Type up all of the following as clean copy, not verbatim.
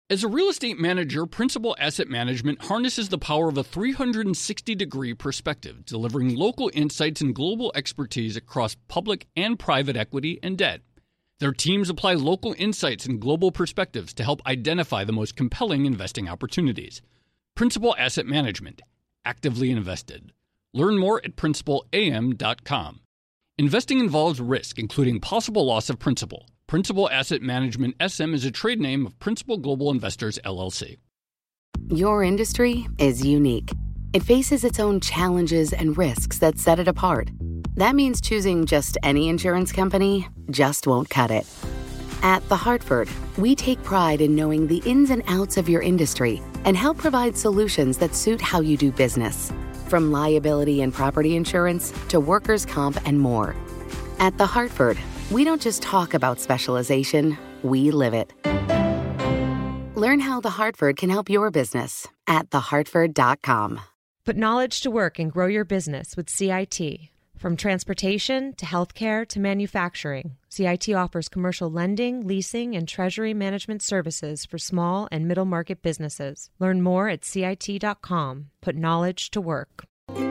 As a real estate manager, Principal Asset Management harnesses the power of a 360-degree perspective, delivering local insights and global expertise across public and private equity and debt. Their teams apply local insights and global perspectives to help identify the most compelling investing opportunities. Principal Asset Management. Actively invested. Learn more at principalam.com. Investing involves risk, including possible loss of principal. Principal Asset Management SM is a trade name of Principal Global Investors, LLC. Your industry is unique. It faces its own challenges and risks that set it apart. That means choosing just any insurance company just won't cut it. At The Hartford, we take pride in knowing the ins and outs of your industry and help provide solutions that suit how you do business. From liability and property insurance to workers' comp and more. At The Hartford, we don't just talk about specialization, we live it. Learn how The Hartford can help your business at thehartford.com. Put knowledge to work and grow your business with CIT. From transportation to healthcare to manufacturing, CIT offers commercial lending, leasing, and treasury management services for small and middle market businesses. Learn more at CIT.com. Put knowledge to work.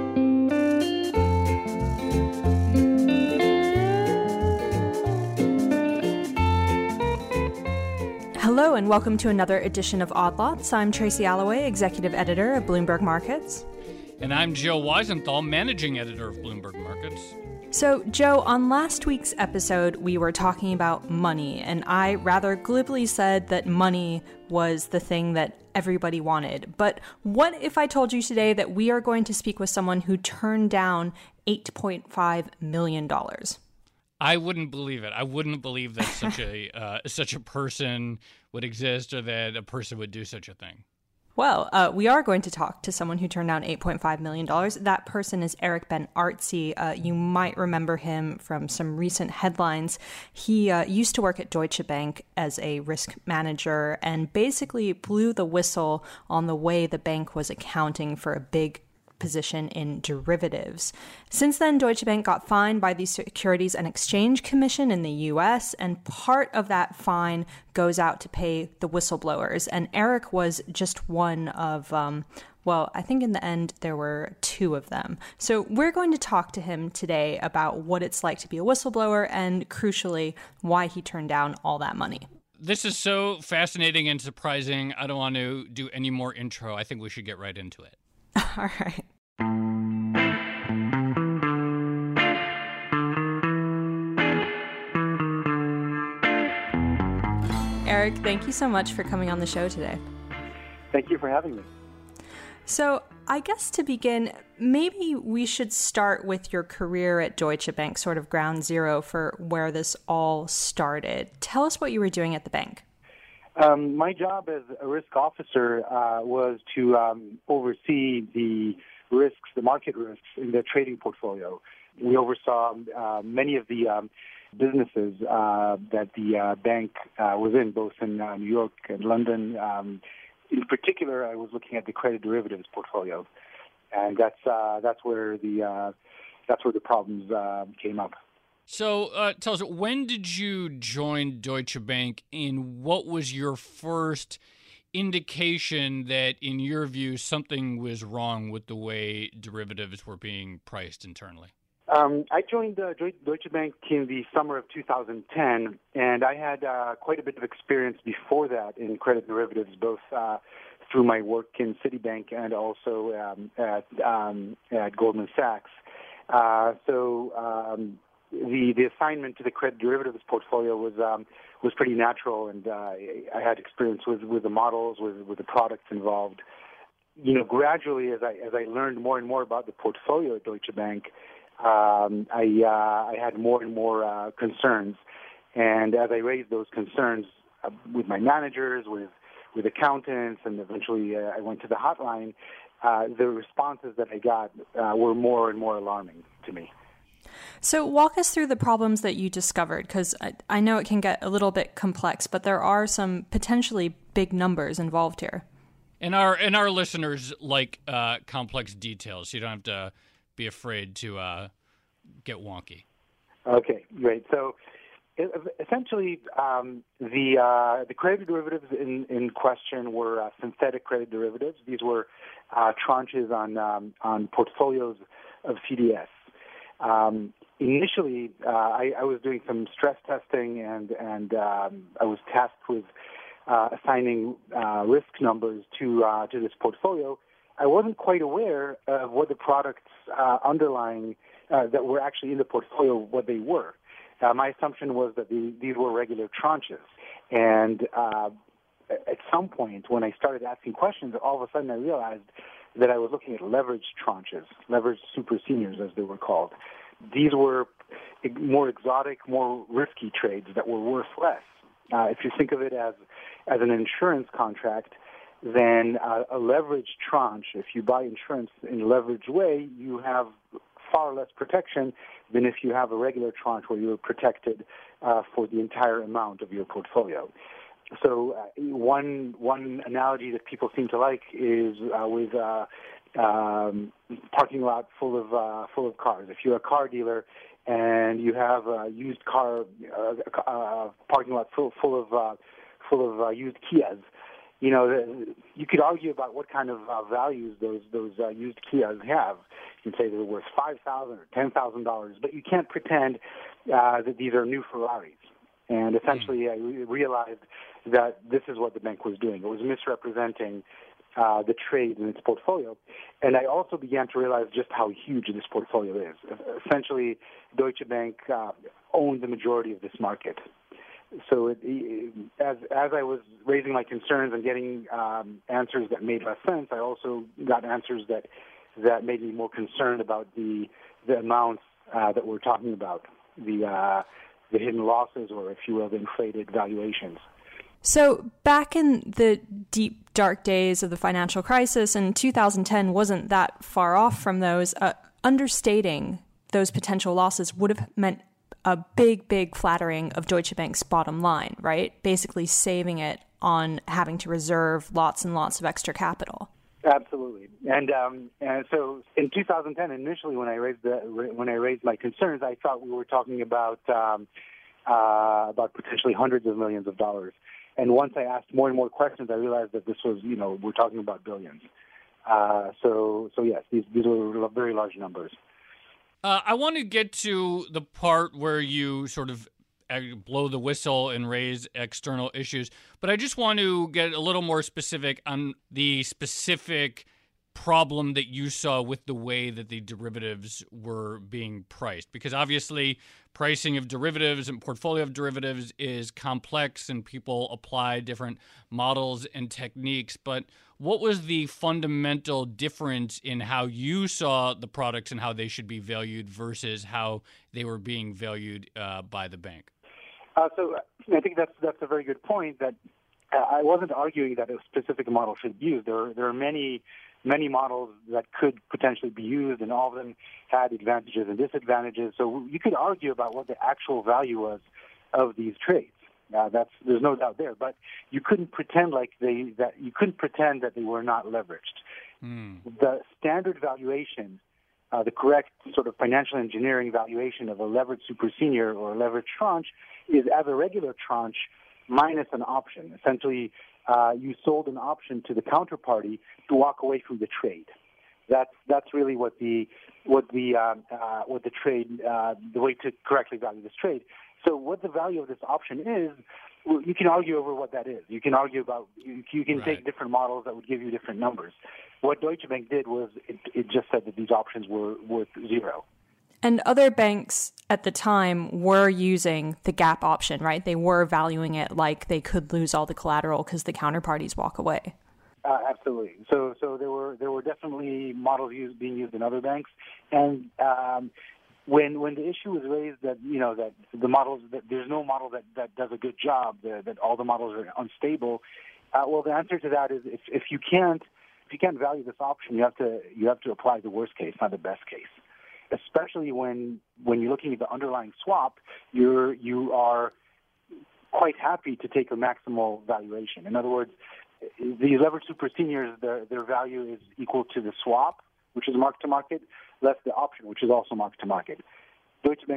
Hello and welcome to another edition of Odd Lots. I'm Tracy Alloway, Executive Editor of Bloomberg Markets. And I'm Joe Weisenthal, Managing Editor of Bloomberg Markets. So, Joe, on last week's episode, we were talking about money, and I rather glibly said that money was the thing that everybody wanted. But what if I told you today that we are going to speak with someone who turned down $8.5 million? I wouldn't believe it. I wouldn't believe that such a person would exist or that a person would do such a thing. Well, we are going to talk to someone who turned down $8.5 million. That person is Eric Ben-Artzi. You might remember him from some recent headlines. He used to work at Deutsche Bank as a risk manager and basically blew the whistle on the way the bank was accounting for a big position in derivatives. Since then, Deutsche Bank got fined by the Securities and Exchange Commission in the U.S., and part of that fine goes out to pay the whistleblowers. And Eric was just one of, I think in the end there were two of them. So we're going to talk to him today about what it's like to be a whistleblower and, crucially, why he turned down all that money. This is so fascinating and surprising. I don't want to do any more intro. I think we should get right into it. All right. Eric, thank you so much for coming on the show today. Thank you for having me. So I guess to begin, maybe we should start with your career at Deutsche Bank, sort of ground zero for where this all started. Tell us what you were doing at the bank. My job as a risk officer was to oversee the risks, the market risks in the trading portfolio. We oversaw many of the businesses that the bank was in, both in New York and London. In particular, I was looking at the credit derivatives portfolio, and that's where the problems came up. So tell us, when did you join Deutsche Bank, and what was your first indication that, in your view, something was wrong with the way derivatives were being priced internally? I joined Deutsche Bank in the summer of 2010, and I had quite a bit of experience before that in credit derivatives, both through my work in Citibank and also at Goldman Sachs. The assignment to the credit derivatives portfolio was pretty natural, and I had experience with the models, with the products involved. Gradually, as I learned more and more about the portfolio at Deutsche Bank, I had more and more concerns, and as I raised those concerns with my managers, with accountants, and eventually I went to the hotline, the responses that I got were more and more alarming to me. So walk us through the problems that you discovered, because I know it can get a little bit complex, but there are some potentially big numbers involved here. And our listeners like complex details. You don't have to be afraid to get wonky. Okay, great. So Essentially, the credit derivatives in question were synthetic credit derivatives. These were tranches on portfolios of CDS. Initially, I was doing some stress testing, and I was tasked with assigning risk numbers to this portfolio. I wasn't quite aware of what the products underlying that were actually in the portfolio, what they were. My assumption was that these were regular tranches. And at some point, when I started asking questions, all of a sudden I realized that I was looking at leveraged tranches, leveraged super seniors, as they were called. These were more exotic, more risky trades that were worth less. If you think of it as an insurance contract, then a leveraged tranche, if you buy insurance in a leveraged way, you have far less protection than if you have a regular tranche where you're protected for the entire amount of your portfolio. So one analogy that people seem to like is with parking lot full of cars. If you're a car dealer and you have a used car parking lot full of used Kias, you know, you could argue about what kind of values those used Kias have. You can say they're worth $5,000 or $10,000, but you can't pretend that these are new Ferraris. And essentially, I realized that this is what the bank was doing. It was misrepresenting the trade in its portfolio. And I also began to realize just how huge this portfolio is. Essentially, Deutsche Bank owned the majority of this market. So as I was raising my concerns and getting answers that made less sense, I also got answers that made me more concerned about the amounts that we're talking about, the hidden losses, or if you will, the inflated valuations. So back in the deep, dark days of the financial crisis, and 2010 wasn't that far off from those, understating those potential losses would have meant a big flattering of Deutsche Bank's bottom line, right? Basically saving it on having to reserve lots and lots of extra capital. Absolutely, and so in 2010, initially when I raised my concerns, I thought we were talking about potentially hundreds of millions of dollars. And once I asked more and more questions, I realized that this was, we're talking about billions. So yes, these were very large numbers. I want to get to the part where you sort of blow the whistle and raise external issues, but I just want to get a little more specific on the specific problem that you saw with the way that the derivatives were being priced, because obviously pricing of derivatives and portfolio of derivatives is complex and people apply different models and techniques. But what was the fundamental difference in how you saw the products and how they should be valued versus how they were being valued by the bank? So I think that's a very good point. That I wasn't arguing that a specific model should be used. There are many models that could potentially be used, and all of them had advantages and disadvantages. So you could argue about what the actual value was of these trades. There's no doubt there. But you couldn't pretend that they were not leveraged. The standard valuation, the correct sort of financial engineering valuation of a leveraged super senior or a leveraged tranche is as a regular tranche minus an option. Essentially, you sold an option to the counterparty to walk away from the trade. That's really what the trade, the way to correctly value this trade. So what the value of this option is, you can argue over what that is. You can argue about, you can take different models that would give you different numbers. What Deutsche Bank did was it just said that these options were worth zero. And other banks at the time were using the gap option, right? They were valuing it like they could lose all the collateral because the counterparties walk away. Absolutely. So there were definitely models being used in other banks, and when the issue was raised that that the models, that there's no model that does a good job, that all the models are unstable, well, the answer to that is if you can't value this option, you have to apply the worst case, not the best case. Especially when you're looking at the underlying swap, you are quite happy to take a maximal valuation. In other words, the leveraged super seniors, their value is equal to the swap, which is mark to market, less the option, which is also mark to market. Deutsche Bank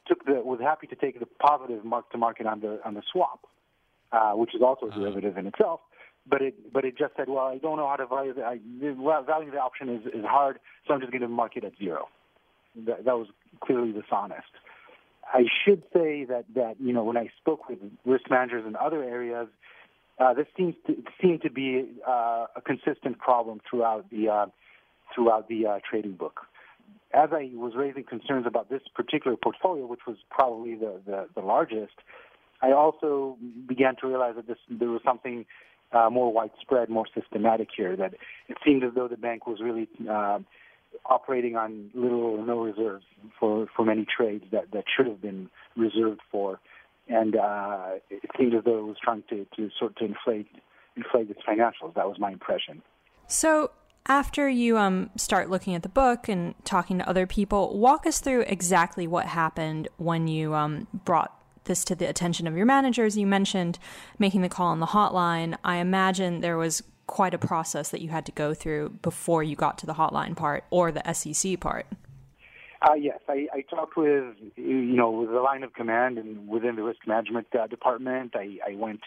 was happy to take the positive mark to market on the swap, which is also a derivative in itself. But it just said, well, I don't know how to value valuing the option is hard, so I'm just going to mark it at zero. That was clearly dishonest. I should say that when I spoke with risk managers in other areas, this seemed to be a consistent problem throughout the trading book. As I was raising concerns about this particular portfolio, which was probably the largest, I also began to realize that there was something more widespread, more systematic here, that it seemed as though the bank was really operating on little or no reserves for many trades that should have been reserved for. And it seemed as though it was trying to inflate its financials. That was my impression. So after you start looking at the book and talking to other people, walk us through exactly what happened when you brought this to the attention of your managers. You mentioned making the call on the hotline. I imagine there was quite a process that you had to go through before you got to the hotline part or the SEC part. Yes, I talked with the line of command and within the risk management department. I went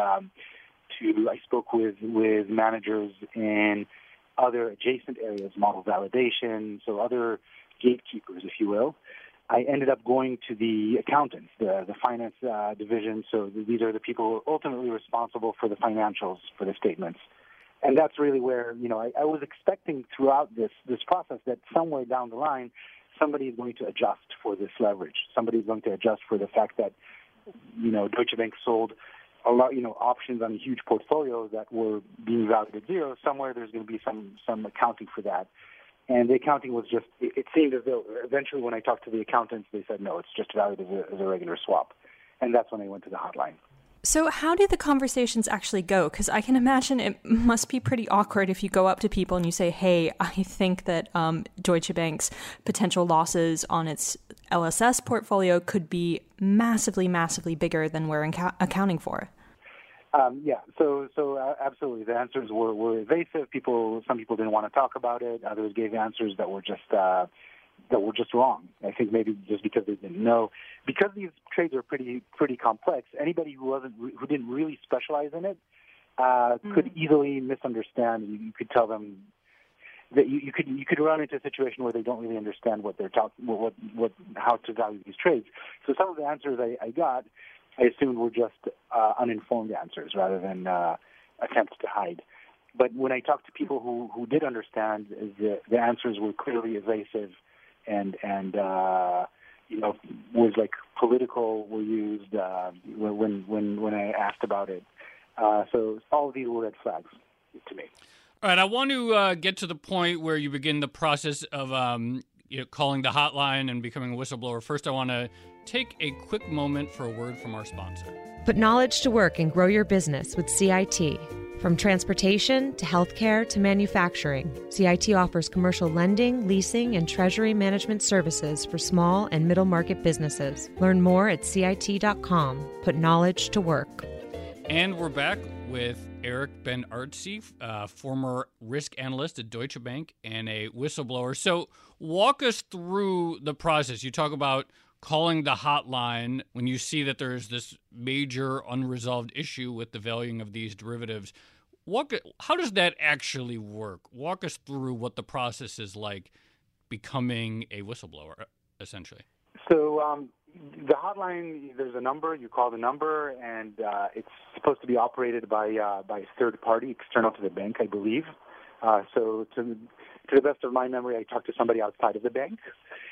I spoke with managers in other adjacent areas, model validation, so other gatekeepers, if you will. I ended up going to the accountants, the finance division. So these are the people ultimately responsible for the financials, for the statements. And that's really where, I was expecting throughout this process that somewhere down the line, somebody is going to adjust for this leverage. Somebody is going to adjust for the fact that, Deutsche Bank sold a lot, options on a huge portfolio that were being valued at zero. Somewhere there's going to be some accounting for that. And the accounting was just, it seemed as though eventually when I talked to the accountants, they said, no, it's just valued as a regular swap. And that's when I went to the hotline. So how do the conversations actually go? Because I can imagine it must be pretty awkward if you go up to people and you say, hey, I think that Deutsche Bank's potential losses on its LSS portfolio could be massively, massively bigger than we're accounting for. So absolutely. The answers were evasive. Some people didn't want to talk about it. Others gave answers that were just wrong. I think maybe just because they didn't know. Because these trades are pretty complex, anybody who didn't really specialize in it could easily misunderstand. You could tell them that you could run into a situation where they don't really understand what they're how to value these trades. So some of the answers I got, I assumed were just uninformed answers rather than attempts to hide. But when I talked to people who did understand, the answers were clearly evasive. And was like political were used when I asked about it. So all of these were red flags to me. All right, I want to get to the point where you begin the process of calling the hotline and becoming a whistleblower. First, I want to take a quick moment for a word from our sponsor. Put knowledge to work and grow your business with CIT. From transportation to healthcare to manufacturing, CIT offers commercial lending, leasing, and treasury management services for small and middle market businesses. Learn more at CIT.com. Put knowledge to work. And we're back with Eric Ben-Artzi, former risk analyst at Deutsche Bank and a whistleblower. So walk us through the process. You talk about calling the hotline when you see that there's this major unresolved issue with the valuing of these derivatives. How does that actually work? Walk us through what the process is like becoming a whistleblower, essentially. So the hotline, there's a number. You call the number, and it's supposed to be operated by a third party, external to the bank, I believe. So to the best of my memory, I talked to somebody outside of the bank.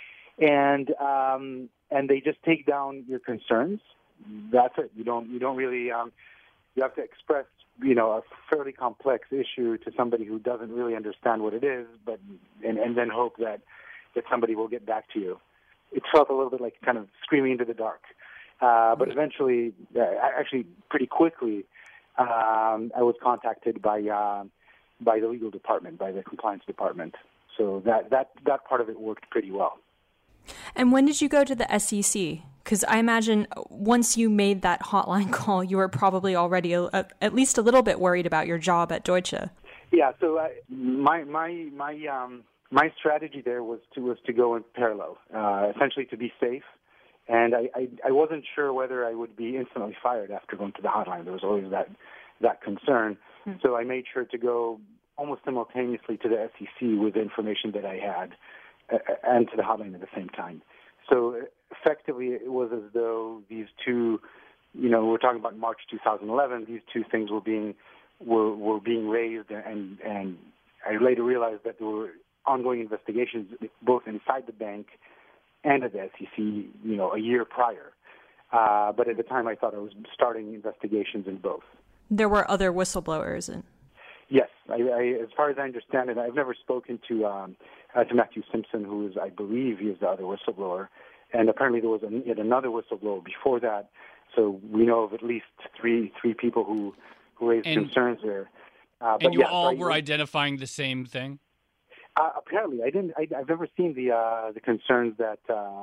And they just take down your concerns. That's it. You don't really. You have to express, a fairly complex issue to somebody who doesn't really understand what it is, and then hope that somebody will get back to you. It felt a little bit like kind of screaming into the dark. But eventually, actually pretty quickly, I was contacted by the legal department, by the compliance department. So that part of it worked pretty well. And when did you go to the SEC? Because I imagine once you made that hotline call, you were probably already at least a little bit worried about your job at Deutsche. Yeah. So my strategy there was to go in parallel, essentially to be safe And I wasn't sure whether I would be instantly fired after going to the hotline. There was always that concern. So I made sure to go almost simultaneously to the SEC with the information that I had and to the hotline at the same time. So effectively, it was as though these two, we're talking about March 2011, these two things were being raised, and I later realized that there were ongoing investigations both inside the bank and at the SEC, a year prior. But at the time, I thought I was starting investigations in both. There were other whistleblowers. Yes, as far as I understand it, I've never spoken to Matthew Simpson, who is, I believe, he is the other whistleblower, and apparently there was yet another whistleblower before that. So we know of at least three people who raised concerns there. And you all were identifying the same thing? Apparently, I've never seen the concerns that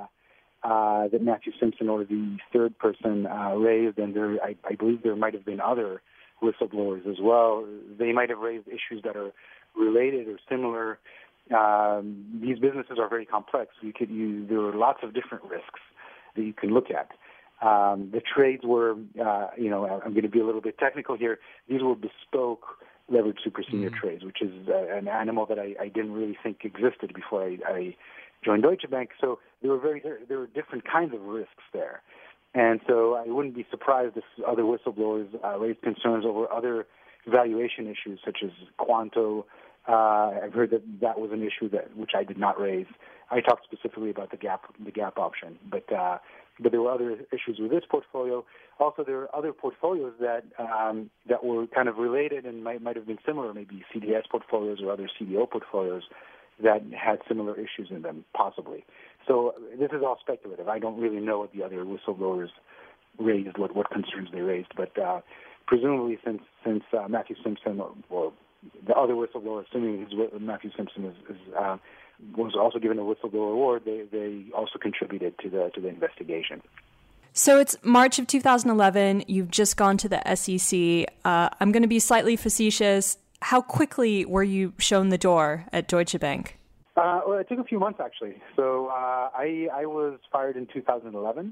Matthew Simpson or the third person raised, and I believe there might have been other whistleblowers as well. They might have raised issues that are related or similar. These businesses are very complex. There are lots of different risks that you can look at. The trades were, I'm going to be a little bit technical here. These were bespoke leveraged super senior trades, which is an animal that I didn't really think existed before I joined Deutsche Bank. So there were different kinds of risks there. And so I wouldn't be surprised if other whistleblowers raised concerns over other valuation issues, such as Quanto. I've heard that was an issue which I did not raise. I talked specifically about the gap option, but there were other issues with this portfolio. Also, there are other portfolios that were kind of related and might have been similar, maybe CDS portfolios or other CDO portfolios that had similar issues in them, possibly. So this is all speculative. I don't really know what the other whistleblowers raised, what concerns they raised, but presumably since Matthew Simpson or the other whistleblower, assuming Matthew Simpson was also given a whistleblower award, they also contributed to the investigation. So it's March of 2011. You've just gone to the SEC. I'm going to be slightly facetious. How quickly were you shown the door at Deutsche Bank? Well, it took a few months, actually. So I was fired in 2011.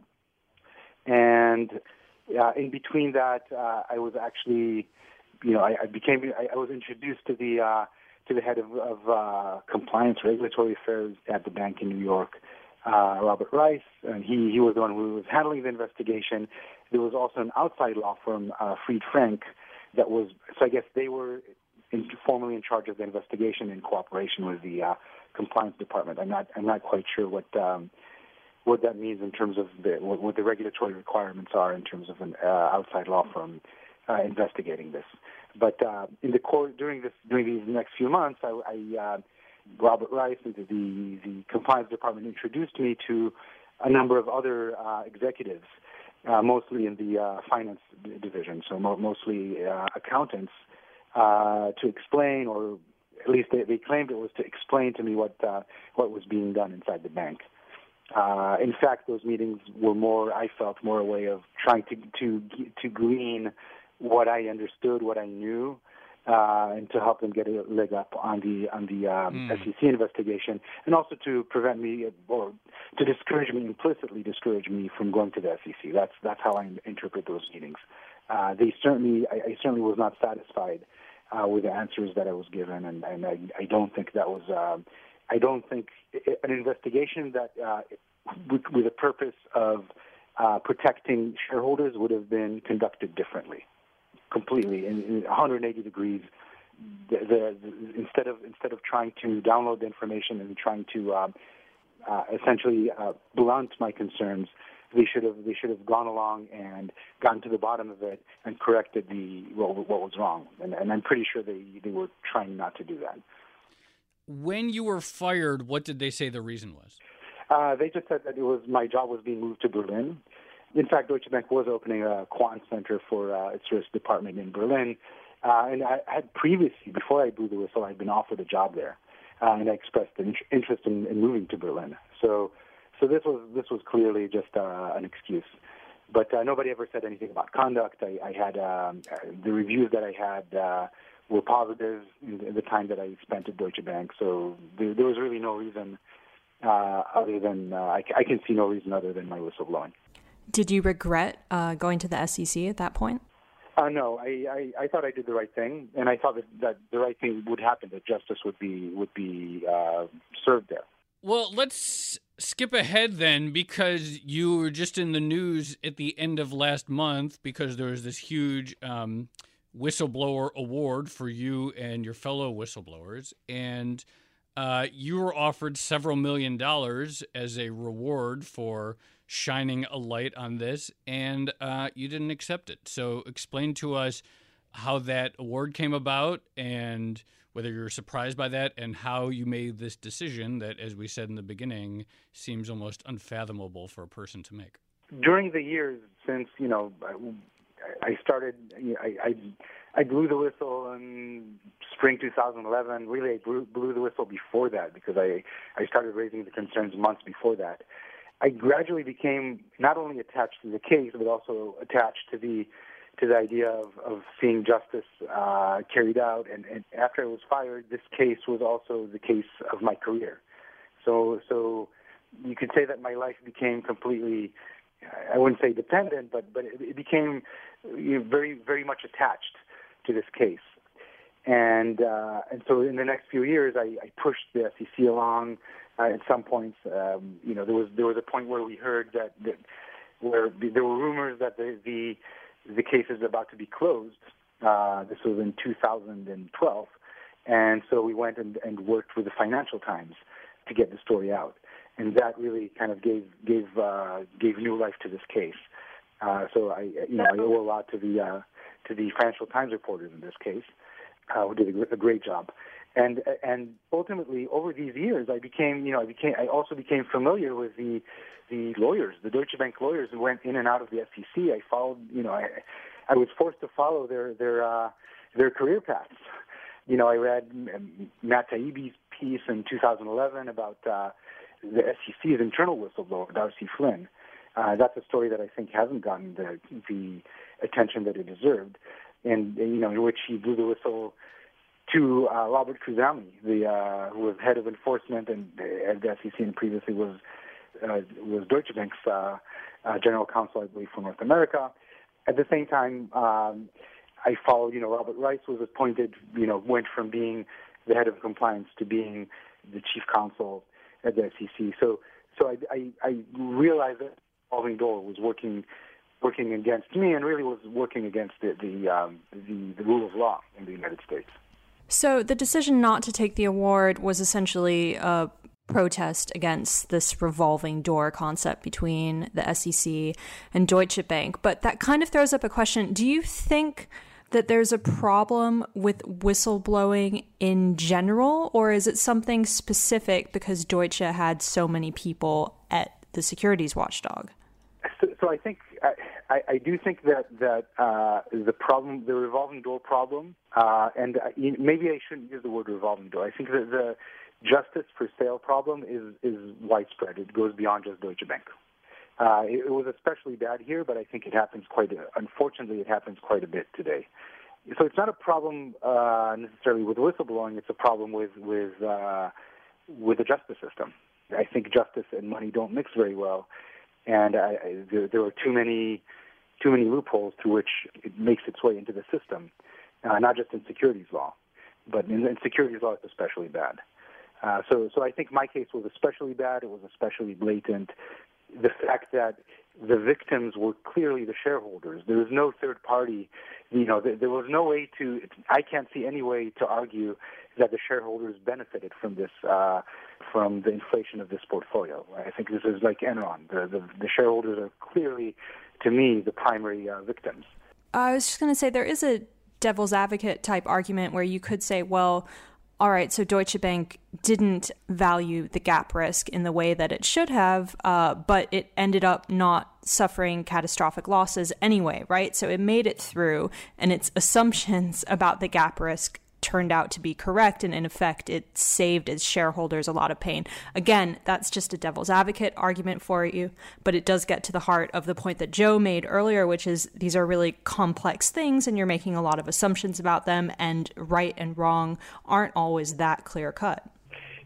And in between that, I was actually, I was introduced to the head of compliance regulatory affairs at the bank in New York, Robert Rice, and he was the one who was handling the investigation. There was also an outside law firm, Fried Frank, that was, so I guess they were formally in charge of the investigation in cooperation with the compliance department. I'm not quite sure what that means in terms of what the regulatory requirements are in terms of an outside law firm investigating this. But in the course during these next few months, Robert Rice, the compliance department, introduced me to a number of other executives, mostly in the finance division, so mostly accountants, to explain, or at least they claimed it was to explain to me what was being done inside the bank. In fact, those meetings were I felt more a way of trying to glean what I understood, what I knew, and to help them get a leg up on the SEC investigation, and also to prevent me, or to implicitly discourage me from going to the SEC. That's how I interpret those meetings. I certainly was not satisfied with the answers that I was given, and I don't think that was. I don't think an investigation that with the purpose of protecting shareholders would have been conducted differently, completely in 180 degrees. Instead of trying to download the information and trying to essentially blunt my concerns, they should have gone along and gotten to the bottom of it and corrected what was wrong. And I'm pretty sure they were trying not to do that. When you were fired, what did they say the reason was? They just said that my job was being moved to Berlin. In fact, Deutsche Bank was opening a quant center for its risk department in Berlin. And I had previously, before I blew the whistle, I'd been offered a job there. And I expressed an interest in moving to Berlin. So this was clearly just an excuse. But nobody ever said anything about conduct. I had the reviews that I had were positive in the time that I spent at Deutsche Bank. So there was really no reason other than I can see no reason other than my whistleblowing. Did you regret going to the SEC at that point? No, I thought I did the right thing, and I thought that the right thing would happen, that justice would be served there. Well, let's skip ahead then, because you were just in the news at the end of last month because there was this huge whistleblower award for you and your fellow whistleblowers, and you were offered several $1 million as a reward for shining a light on this, and you didn't accept it. So explain to us how that award came about and whether you're surprised by that and how you made this decision that, as we said in the beginning, seems almost unfathomable for a person to make. During the years since, I started, I blew the whistle in spring 2011. Really, I blew the whistle before that because I started raising the concerns months before that. I gradually became not only attached to the case, but also attached to the idea of seeing justice carried out. And after I was fired, this case was also the case of my career. So you could say that my life became completely, I wouldn't say dependent, but it became very, very much attached to this case. And so in the next few years, I pushed the SEC along. At some points, there was a point where we heard that where there were rumors that the case is about to be closed. This was in 2012, and so we went and worked with the Financial Times to get the story out, and that really kind of gave new life to this case. So I owe a lot to the Financial Times reporters in this case, who did a great job. And ultimately, over these years, I also became familiar with the lawyers, the Deutsche Bank lawyers who went in and out of the SEC. I followed, I was forced to follow their career paths. I read Matt Taibbi's piece in 2011 about the SEC's internal whistleblower, Darcy Flynn. That's a story that I think hasn't gotten the attention that it deserved, and in which he blew the whistle to Robert Khuzami, who was head of enforcement at the SEC and previously was Deutsche Bank's general counsel, I believe, for North America. At the same time, I followed, Robert Rice was appointed, went from being the head of compliance to being the chief counsel at the SEC. So I realized that revolving door was working against me and really was working against the rule of law in the United States. So the decision not to take the award was essentially a protest against this revolving door concept between the SEC and Deutsche Bank. But that kind of throws up a question. Do you think that there's a problem with whistleblowing in general, or is it something specific because Deutsche had so many people at the securities watchdog? So I think I do think that the problem, the revolving door problem, and maybe I shouldn't use the word revolving door. I think that the justice for sale problem is widespread. It goes beyond just Deutsche Bank. It was especially bad here, but I think it happens unfortunately, it happens quite a bit today. So it's not a problem necessarily with whistleblowing. It's a problem with the justice system. I think justice and money don't mix very well, and there are too many loopholes through which it makes its way into the system, not just in securities law, but in securities law it's especially bad. So I think my case was especially bad. It was especially blatant. The fact that the victims were clearly the shareholders. There was no third party. There was no way to. I can't see any way to argue that the shareholders benefited from this, from the inflation of this portfolio. I think this is like Enron. The shareholders are clearly, to me, the primary victims. I was just going to say there is a devil's advocate type argument where you could say, well, all right, so Deutsche Bank didn't value the gap risk in the way that it should have, but it ended up not suffering catastrophic losses anyway, right? So it made it through, and its assumptions about the gap risk turned out to be correct, and in effect, it saved its shareholders a lot of pain. Again, that's just a devil's advocate argument for you, but it does get to the heart of the point that Joe made earlier, which is these are really complex things, and you're making a lot of assumptions about them, and right and wrong aren't always that clear-cut.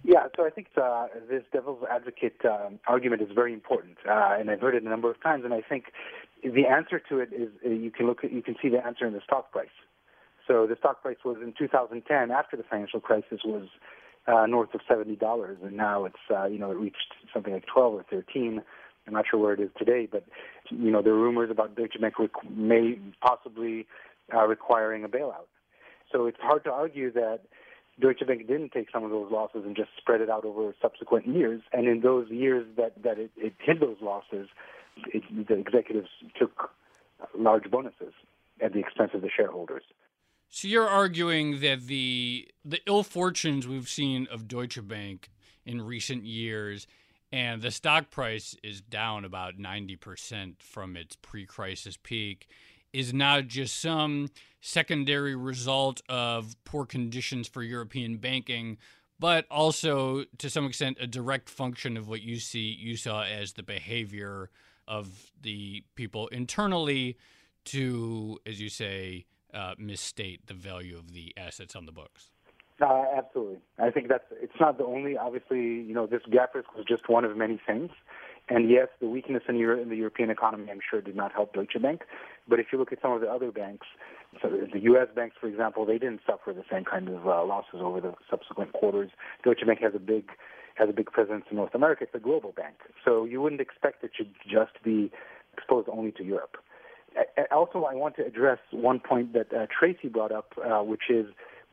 Yeah, so I think this devil's advocate argument is very important, and I've heard it a number of times. And I think the answer to it is you can see the answer in the stock price. So the stock price was in 2010, after the financial crisis, was north of $70, and now it's it reached something like 12 or 13. I'm not sure where it is today, but there are rumors about Deutsche Bank may possibly requiring a bailout. So it's hard to argue that Deutsche Bank didn't take some of those losses and just spread it out over subsequent years. And in those years that it hid those losses, the executives took large bonuses at the expense of the shareholders. So you're arguing that the ill fortunes we've seen of Deutsche Bank in recent years, and the stock price is down about 90% from its pre-crisis peak, is not just some secondary result of poor conditions for European banking, but also to some extent a direct function of what you saw as the behavior of the people internally to, as you say, misstate the value of the assets on the books. Absolutely. I think it's not the only, obviously, this gap risk was just one of many things. And yes, the weakness in the European economy, I'm sure, did not help Deutsche Bank. But if you look at some of the other banks, so the U.S. banks, for example, they didn't suffer the same kind of losses over the subsequent quarters. Deutsche Bank has a big presence in North America. It's a global bank. So you wouldn't expect it to just be exposed only to Europe. Also, I want to address one point that Tracy brought up, which is,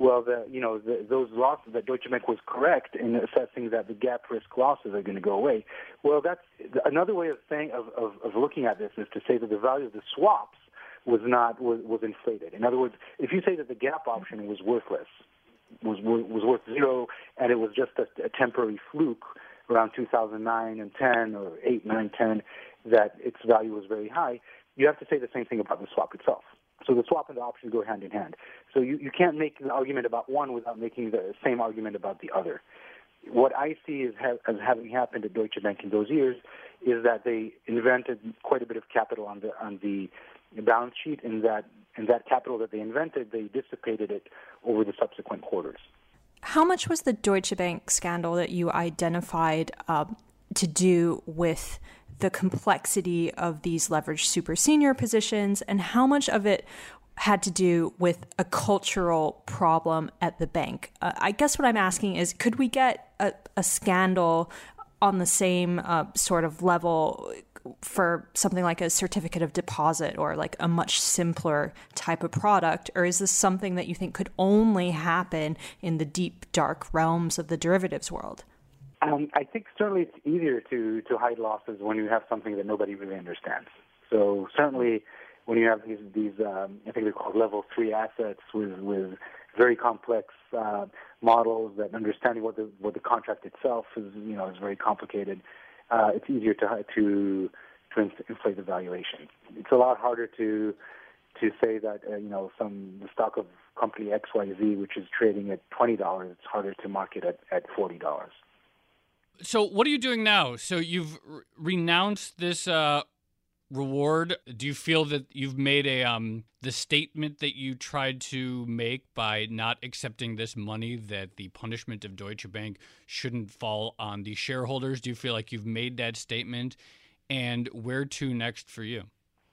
those losses that Deutsche Bank was correct in assessing that the gap risk losses are going to go away. Well, that's another way of saying of looking at this is to say that the value of the swaps was inflated. In other words, if you say that the gap option was worthless, was worth zero, and it was just a temporary fluke around 2009 and 10 or 8, 9, 10, that its value was very high, you have to say the same thing about the swap itself. So the swap and the option go hand in hand. So you can't make an argument about one without making the same argument about the other. What I see as having happened at Deutsche Bank in those years is that they invented quite a bit of capital on the balance sheet, and that capital that they invented, they dissipated it over the subsequent quarters. How much was the Deutsche Bank scandal that you identified to do with the complexity of these leveraged super senior positions, and how much of it had to do with a cultural problem at the bank? I guess what I'm asking is, could we get a scandal on the same sort of level for something like a certificate of deposit or like a much simpler type of product? Or is this something that you think could only happen in the deep, dark realms of the derivatives world? I think certainly it's easier to hide losses when you have something that nobody really understands. So certainly when you have these I think they're called level 3 assets with very complex models, that understanding what the contract itself is very complicated. It's easier to inflate the valuation. It's a lot harder to say that the stock of company XYZ, which is trading at $20, it's harder to market at $40. So what are you doing now? So you've renounced this reward. Do you feel that you've made the statement that you tried to make by not accepting this money, that the punishment of Deutsche Bank shouldn't fall on the shareholders? Do you feel like you've made that statement? And where to next for you?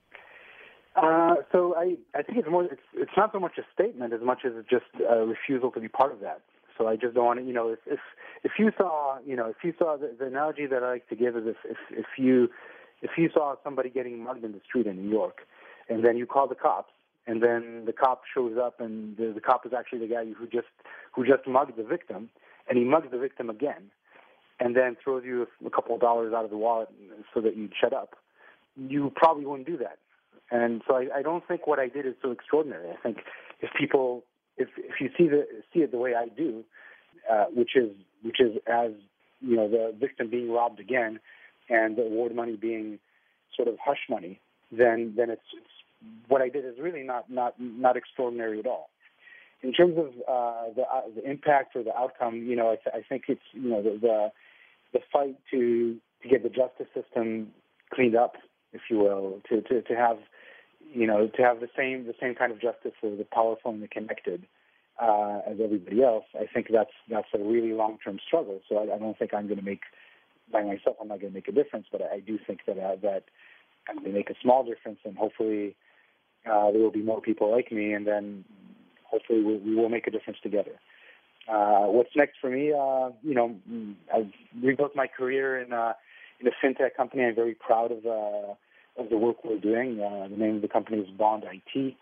So I think it's not so much a statement as much as it's just a refusal to be part of that. So I just don't want to, if you saw the analogy that I like to give is if you saw somebody getting mugged in the street in New York, and then you call the cops, and then the cop shows up, and the cop is actually the guy who just mugged the victim, and he mugs the victim again, and then throws you a couple of dollars out of the wallet so that you'd shut up, you probably wouldn't do that. And so I don't think what I did is so extraordinary. I think if you see it the way I do, which is as the victim being robbed again, and the award money being sort of hush money, then it's what I did is really not extraordinary at all. In terms of the impact or the outcome, I think it's the fight to get the justice system cleaned up, if you will, to have the same kind of justice for the powerful and the connected, as everybody else. I think that's a really long-term struggle. So I don't think I'm going to make, by myself, I'm not going to make a difference, but I do think that I'm going to make a small difference, and hopefully there will be more people like me, and then hopefully we will make a difference together. What's next for me? I've rebuilt my career in a fintech company. I'm very proud of the work we're doing. The name of the company is Bond IT.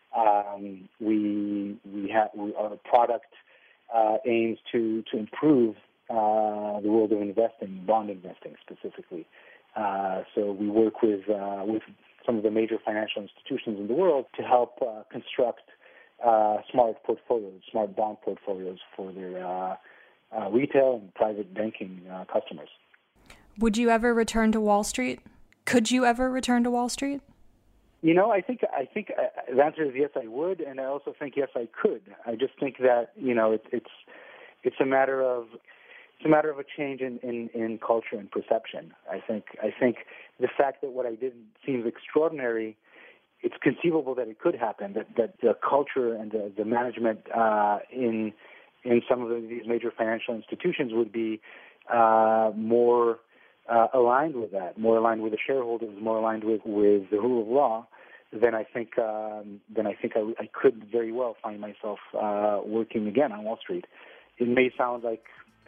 Our product aims to improve the world of investing, bond investing specifically. So we work with some of the major financial institutions in the world to help construct smart bond portfolios for their retail and private banking customers. Would you ever return to Wall Street? Could you ever return to Wall Street? I think the answer is yes, I would, and I also think yes, I could. I just think that it's a matter of a change in culture and perception. I think the fact that what I did seems extraordinary. It's conceivable that it could happen. That the culture and the management in some of these major financial institutions would be more aligned with that, more aligned with the shareholders, more aligned with the rule of law. Then I think I could very well find myself working again on Wall Street. It may sound like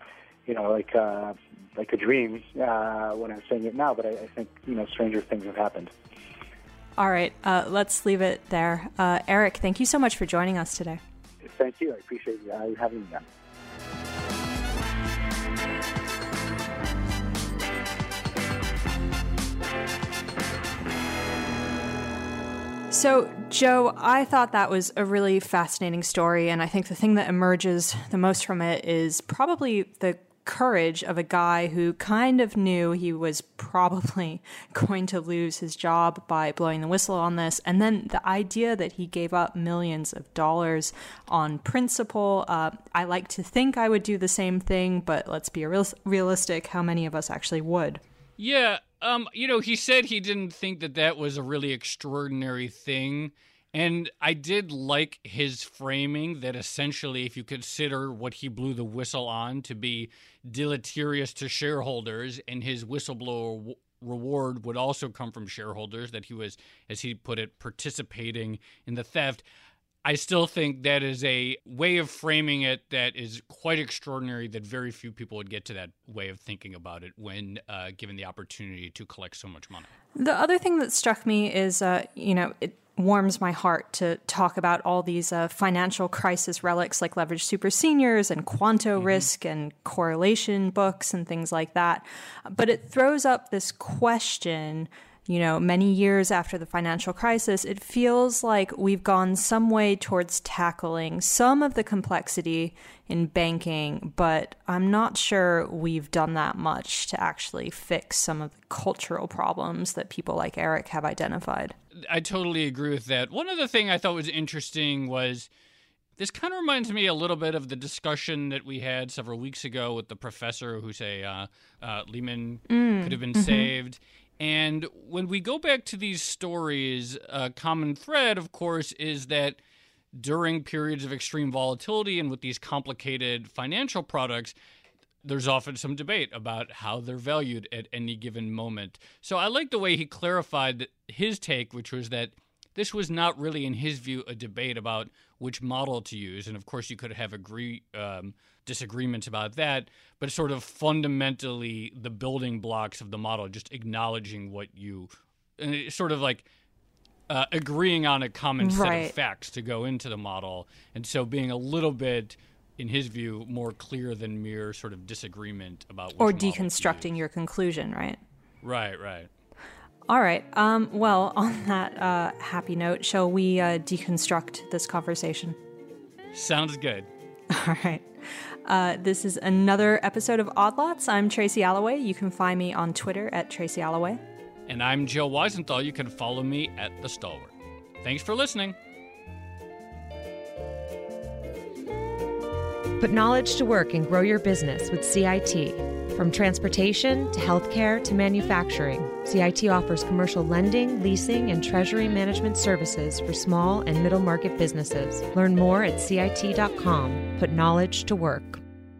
a dream when I'm saying it now, but I think stranger things have happened. All right, let's leave it there. Eric, thank you so much for joining us today. Thank you. I appreciate you having me on. So, Joe, I thought that was a really fascinating story, and I think the thing that emerges the most from it is probably the courage of a guy who kind of knew he was probably going to lose his job by blowing the whistle on this, and then the idea that he gave up millions of dollars on principle. I like to think I would do the same thing, but let's be realistic. How many of us actually would? Yeah. He said he didn't think that was a really extraordinary thing. And I did like his framing that essentially, if you consider what he blew the whistle on to be deleterious to shareholders, and his whistleblower reward would also come from shareholders, that he was, as he put it, participating in the theft. I still think that is a way of framing it that is quite extraordinary, that very few people would get to that way of thinking about it when given the opportunity to collect so much money. The other thing that struck me is, it warms my heart to talk about all these financial crisis relics like Leveraged Super Seniors and Quanto Risk and correlation books and things like that. But it throws up this question. Many years after the financial crisis, it feels like we've gone some way towards tackling some of the complexity in banking, but I'm not sure we've done that much to actually fix some of the cultural problems that people like Eric have identified. I totally agree with that. One other thing I thought was interesting was this kind of reminds me a little bit of the discussion that we had several weeks ago with the professor who say Lehman could have been saved. And when we go back to these stories, a common thread, of course, is that during periods of extreme volatility and with these complicated financial products, there's often some debate about how they're valued at any given moment. So I like the way he clarified his take, which was that this was not really, in his view, a debate about which model to use. And of course, you could have disagreements about that, but sort of fundamentally the building blocks of the model, just acknowledging sort of like agreeing on a common set of facts to go into the model. And so being a little bit, in his view, more clear than mere sort of disagreement about which or deconstructing your conclusion, right? Right. All right. Well, on that happy note, shall we deconstruct this conversation? Sounds good. All right. This is another episode of Odd Lots. I'm Tracy Alloway. You can find me on Twitter at Tracy Alloway. And I'm Joe Weisenthal. You can follow me at The Stalwart. Thanks for listening. Put knowledge to work and grow your business with CIT. From transportation to healthcare to manufacturing, CIT offers commercial lending, leasing, and treasury management services for small and middle market businesses. Learn more at CIT.com. Put knowledge to work.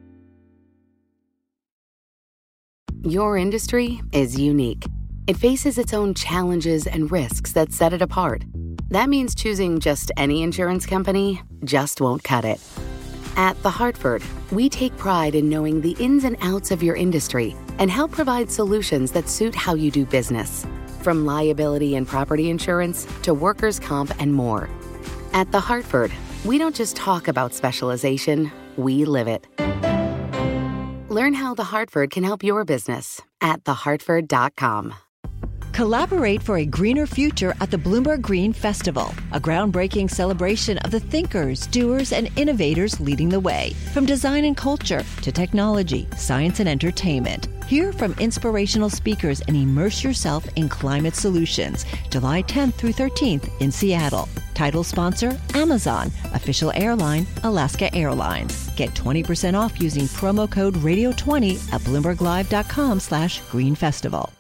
Your industry is unique. It faces its own challenges and risks that set it apart. That means choosing just any insurance company just won't cut it. At The Hartford, we take pride in knowing the ins and outs of your industry and help provide solutions that suit how you do business, from liability and property insurance to workers' comp and more. At The Hartford, we don't just talk about specialization, we live it. Learn how The Hartford can help your business at thehartford.com. Collaborate for a greener future at the Bloomberg Green Festival, a groundbreaking celebration of the thinkers, doers, and innovators leading the way. From design and culture to technology, science, and entertainment. Hear from inspirational speakers and immerse yourself in climate solutions. July 10th through 13th in Seattle. Title sponsor, Amazon. Official airline, Alaska Airlines. Get 20% off using promo code radio20 at BloombergLive.com/Green Festival.